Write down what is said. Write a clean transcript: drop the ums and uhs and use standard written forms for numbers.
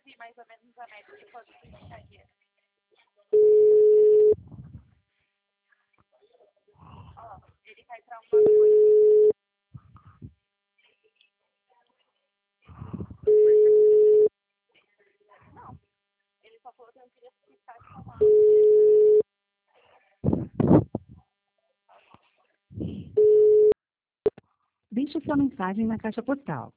sabe mais ou menos a média de quanto que ficaria. Ó, ele vai para uma coisa. Não, ele só falou que eu queria ficar com uma. Deixe sua mensagem na caixa postal